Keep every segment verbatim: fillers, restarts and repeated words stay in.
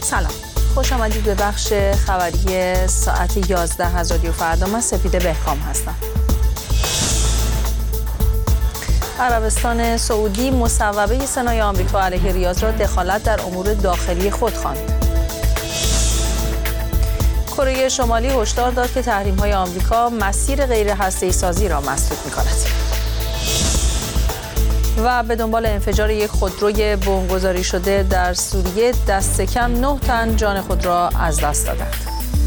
سلام، خوش آمدید به بخش خبری ساعت یازده از رادیو فردا. من سپیده بهکام هستم. عربستان سعودی مصوبه سنای آمریکا علیه ریاض را دخالت در امور داخلی خود خواند. کره شمالی هشدار داد که تحریم‌های آمریکا مسیر غیر هسته‌ای سازی را مسدود می‌کند. و به دنبال انفجار یک خودروی بمبگذاری شده در سوریه دست کم نه تن جان خود را از دست دادند.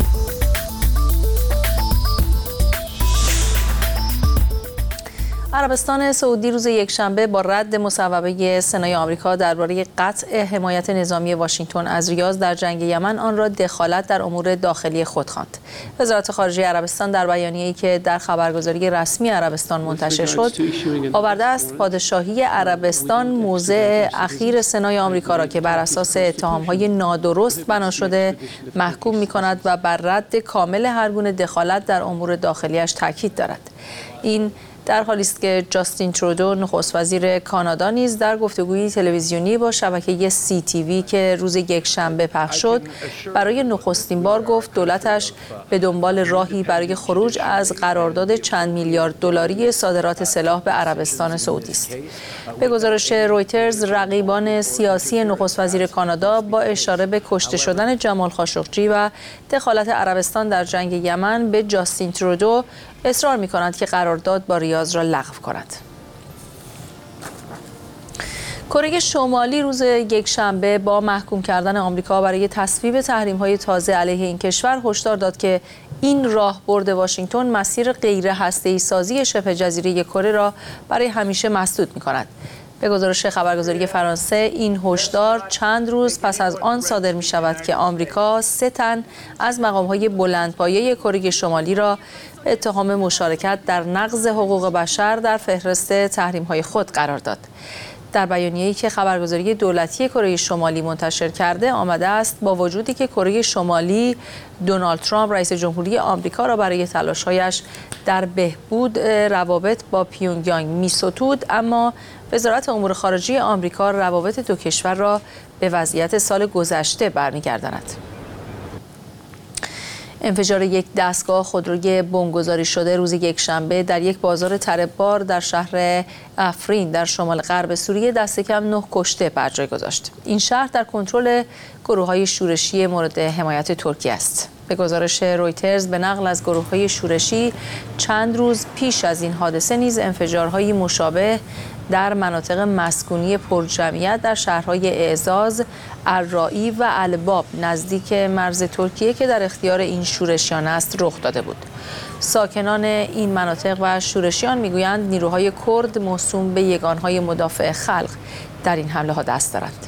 عربستان سعودی روز یکشنبه با رد مصوبه سنای آمریکا درباره قطع حمایت نظامی واشنگتن از ریاض در جنگ یمن آن را دخالت در امور داخلی خود خواند. وزارت خارجه عربستان در بیانیه‌ای که در خبرگزاری رسمی عربستان منتشر شد آورده است پادشاهی عربستان موضع اخیر سنای آمریکا را که بر اساس اتهام‌های نادرست بنا شده محکوم می‌کند و بر رد کامل هر گونه دخالت در امور داخلیش تاکید دارد. این در حالی است که جاستین ترودو نخست وزیر کانادا نیز در گفتگویی تلویزیونی با شبکه سی تی وی که روز یکشنبه پخش شد برای نخستین بار گفت دولتش به دنبال راهی برای خروج از قرارداد چند میلیارد دلاری صادرات سلاح به عربستان سعودی است. به گزارش رویترز رقیبان سیاسی نخست وزیر کانادا با اشاره به کشته شدن جمال خاشقجی و دخالت عربستان در جنگ یمن به جاستین ترودو اصرار می‌کنند که قرارداد با ریاض را لغو کند. کره شمالی روز یکشنبه با محکوم کردن آمریکا برای تصویب تحریم‌های تازه علیه این کشور هشدار داد که این راهبرد واشنگتن مسیر غیر هسته‌ای سازی شبه جزیره کره را برای همیشه مسدود می‌کند. به گزارش خبرگزاری فرانسه این هشدار چند روز پس از آن صادر می شود که آمریکا سه تن از مقام‌های بلندپایه کره شمالی را به اتهام مشارکت در نقض حقوق بشر در فهرست تحریم‌های خود قرار داد. در بیانیه‌ای که خبرگزاری دولتی کره شمالی منتشر کرده آمده است با وجودی که کره شمالی دونالد ترامپ رئیس جمهوری آمریکا را برای تلاش‌هایش در بهبود روابط با پیونگیانگ می‌ستود، اما وزارت امور خارجه آمریکا روابط دو کشور را به وضعیت سال گذشته برمی‌گرداند. انفجار یک دستگاه خودروی بمبگذاری شده روز یکشنبه در یک بازار تره‌بار در شهر افرین در شمال غرب سوریه دست کم نه کشته بر جای گذاشت. این شهر در کنترل گروه‌های شورشی مورد حمایت ترکیه است. به گزارش رویترز به نقل از گروه‌های شورشی چند روز پیش از این حادثه نیز انفجارهای مشابه در مناطق مسکونی پرجمعیت در شهرهای اعزاز، الرائی و الباب نزدیک مرز ترکیه که در اختیار این شورشیان است رخ داده بود. ساکنان این مناطق و شورشیان میگویند نیروهای کرد موسوم به یگانهای مدافع خلق در این حمله‌ها دست دارند.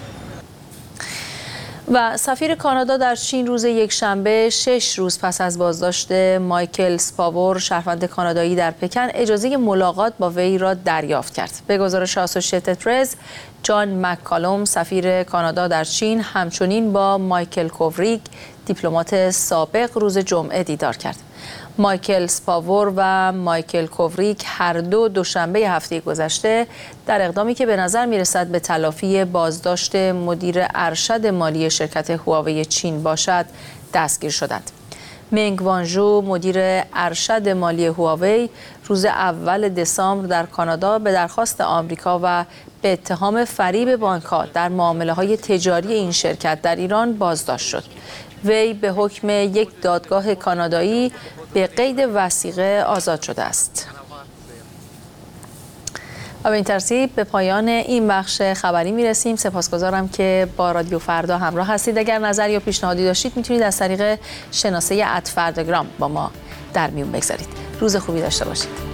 و سفیر کانادا در چین روز یکشنبه شش روز پس از بازداشت مایکل سپاور شهروند کانادایی در پکن اجازه ملاقات با وی را دریافت کرد. به گزارش آسوشییتد پرس جان مککالوم سفیر کانادا در چین همچنین با مایکل کووریگ دیپلمات سابق روز جمعه دیدار کرد. مایکل سپاور و مایکل کووریگ هر دو دوشنبه هفته گذشته در اقدامی که به نظر می‌رسد به تلافی بازداشت مدیر ارشد مالی شرکت هواوی چین باشد دستگیر شدند. منگ وانژو مدیر ارشد مالی هواوی روز اول دسامبر در کانادا به درخواست آمریکا و به اتهام فریب بانک‌ها در معامله‌های تجاری این شرکت در ایران بازداشت شد. وی به حکم یک دادگاه کانادایی به قید وثیقه آزاد شده است. و به این ترتیب به پایان این بخش خبری میرسیم. سپاسگزارم که با رادیو فردا همراه هستید. اگر نظر یا پیشنهادی داشتید میتونید از طریق شناسه ات فرداگرام با ما در میون بگذارید. روز خوبی داشته باشید.